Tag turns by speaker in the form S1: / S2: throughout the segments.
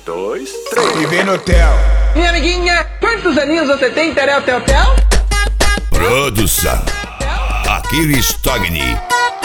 S1: 2, 3.
S2: Viver no hotel.
S3: Minha amiguinha, quantos aninhos você tem, Terel, tel, tel?
S4: Produção Aquiles Togni.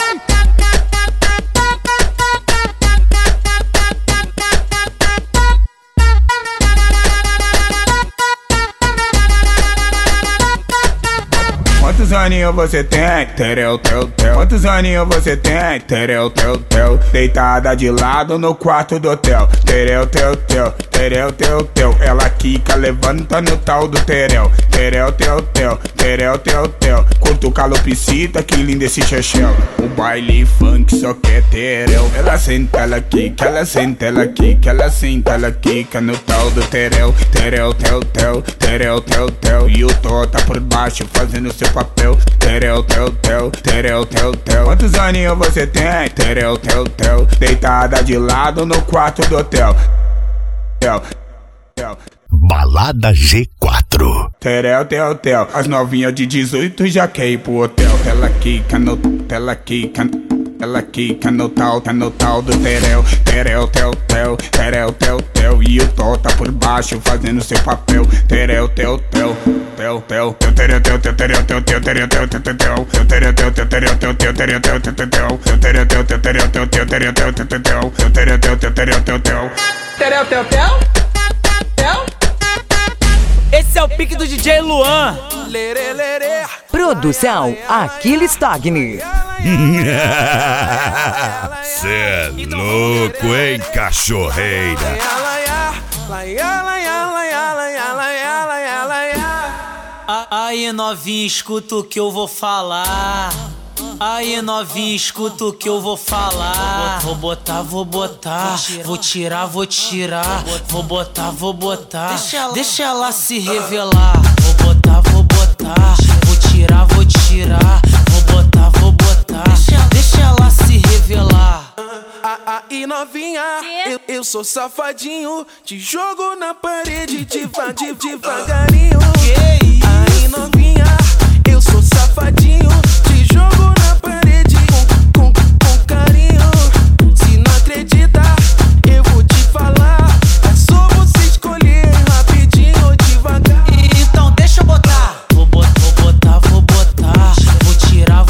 S2: Quantos aninhos você tem? Terel, tel, tel. Quantos aninhos você tem? Terel, tel, tel. Deitada de lado no quarto do hotel. Terel, tel, tel. Terel, tel, tel. Ela quica, levanta no tal do terel. Terel, tel, tel. Terel, tel, tel. Curto calopsita, que lindo esse chachel. O baile funk só quer terel. Ela senta, ela quica, ela senta, ela quica, ela senta, ela quica no tal do terel. Terel, tel, tel. Terel, tel, tel. E o tó tá por baixo fazendo seu papel. Terel, tel, tel. Terel, tel, tel. Quantos aninhos você tem? Terel, tel, tel. Deitada de lado no quarto do hotel. Tel, tel.
S4: Balada G4.
S2: Terel, tel, tel. As novinhas de 18 já quer ir pro hotel. Ela quica no... Ela quica... Ela quica no tal do terel. Terel, tel, tel. Terel, tel, tel. E o tó tá por baixo fazendo seu papel. Terel, tel, tel. Tel, tel. Terel, tel, tel, terel, tel, tel, terel, tel, tel, tel, tel. Terel, tel, tel, terel, tel, tel, terel, tel, tel, tel, tel. Terel, tel, tel, terel, tel, tel, terel, tel, tel, tel, tel. Terel, tel, tel, terel, tel, tel.
S3: Terel, tel, tel? Tel?
S5: Esse é o pique do DJ Luan.
S6: Produção Aquiles Togni.
S4: Cê é louco, hein, cachorreira?
S5: Aí novinha, escuta o que eu vou falar. Aí novinha, escuta o que eu vou falar. Vou botar, vou tirar, vou botar. Deixa ela se revelar. Vou botar, vou tirar, vou botar. Deixa ela se revelar.
S7: Aí novinha, eu sou safadinho. Te jogo na parede devagarinho. Aí novinha, eu sou safadinho. Te jogo na parede com carinho. Se não acredita, eu vou te falar. É só você escolher rapidinho ou devagar.
S5: Então deixa eu botar. Vou botar. Vou tirar,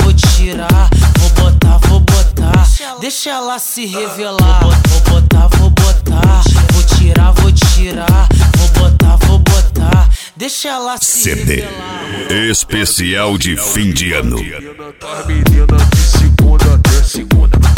S5: vou botar. Deixa ela se revelar. Vou botar. Vou tirar, vou botar. Deixa ela se
S4: CD
S5: revelar.
S4: especial de fim de ano.
S7: Menina de segunda até segunda.